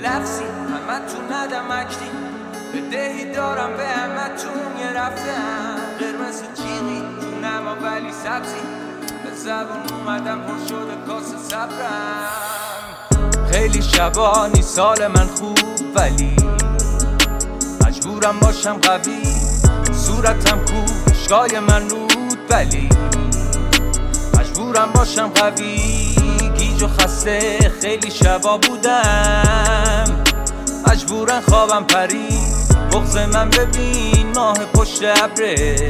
لفظی همه تو ندم اکتی بدهی دارم به همه تون یه رفتم قرمز جیغی جونم ولی سبزی به زبون اومدم پر شده کاسه صبرم خیلی شبانی سال من خوب ولی مجبورم باشم قوی صورتم کو اشکای من رود ولی مجبورم باشم قوی گیج و خسته خیلی شبا بودم مجبورم خوابم پرید بغض من ببین ماه پشت ابره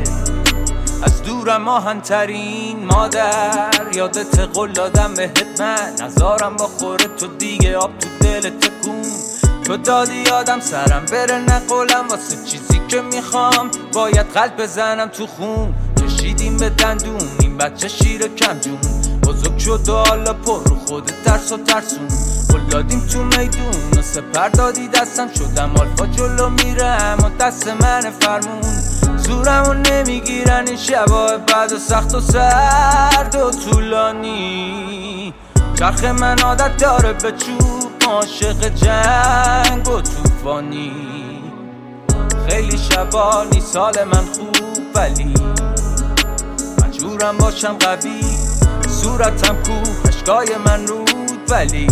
از دورم آهن‌ترین مادر یادت قول دادم بهت من نزارم با خوره تو دیگه آب تو دل تکون تو دادی یادم سرم بره نقولم واسه چیزی که میخوام باید قلب بزنم تو خون کشیدیم به دندون این بچه شیر کم جون بزرگ شد و حالا پر رو خودت ترس و ترسون گل دادیم تو میدون و سپر دادی دستم شدم آلفا جلو میرم و دست من فرمون زورمو نمیگیرن این شبای بد و سخت و سرد و طولانی چرخ من عادت داره به چوب عاشق جنگ و توفانی خیلی شبانی سال من خوب ولی مجبورم باشم قوی صورتم کو اشکای من رود ولی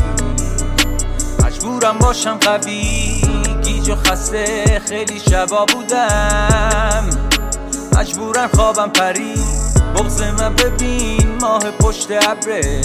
مجبورم باشم قوی گیج و خسته خیلی شبا بودم مجبورم خوابم پرید بغض من ببین ماه پشت ابره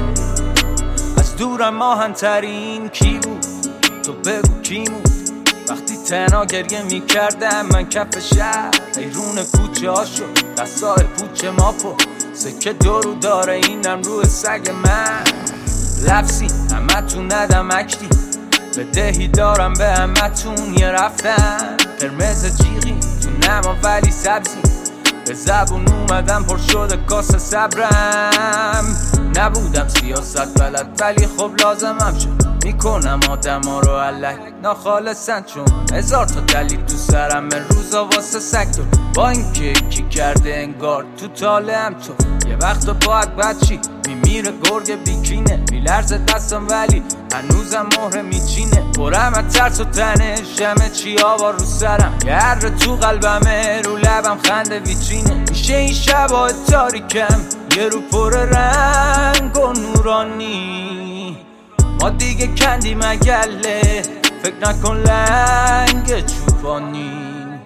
از دورم آهن‌ترین کی بود تو بگو کی بود وقتی تنها گریه میکردم من کف شهر حیرون کوچه ها شد دستای پوچه ماپو سکه دورو داره اینم روی سگ من لفظی همه تو ندم اکتی بدهی دارم به همه تون یه رفتم قرمز جیغی تو نما ولی سبزی به زبون اومدم پر شده کاسه صبرم نبودم سیاست بلد ولی خب لازمم شد میکنم آدم ها رو علک ناخالصن چون هزار تا دلیل تو سرم روزا واسه سکتور با این که کی کرده انگار تو طالعم تو یه وقت باید بچی میمیره گرگ بیکینه میلرزه دستم ولی هنوزم مهره میچینه برم از ترس و تنش همه چی آوا رو سرم یه هر تو قلبمه رو لبم خنده ویترینه میشه این شبا تاریکم یه رو پر رنگ و نورانی ما دیگه کندیم گله فکر نکن لنگ چوپانی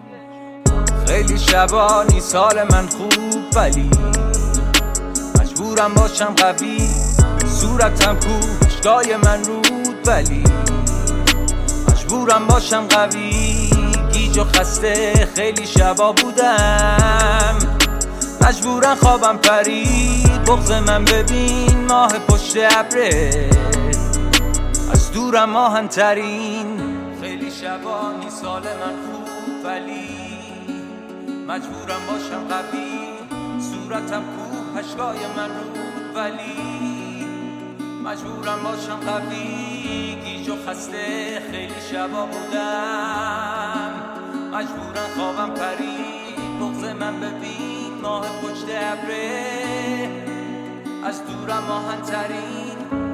خیلی شبانی سال من خوب ولی مجبورم باشم قوی صورتم کو اشکای من رود ولی مجبورم باشم قوی گیج و خسته خیلی شبا بودم مجبورم خوابم پرید بغض من ببین ماه پشت ابره از دورم آهن‌ترین خیلی شبانی سال من خوب ولی مجبورم باشم قوی صورتم کو اشکای من رود ولی مجبورم باشم قوی گیج و خسته خیلی شبا بودم مجبورم خوابم پرید بغض من ببین ماه پشت ابره از دورم آهن‌ترین